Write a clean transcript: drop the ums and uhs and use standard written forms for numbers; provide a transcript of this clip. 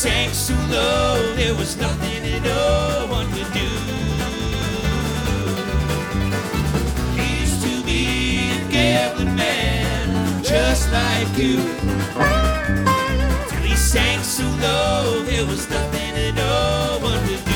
sank so low, there was nothing that no one could do. He used to be a gambling man, just like you. Till he sank so low, there was nothing that no one could do.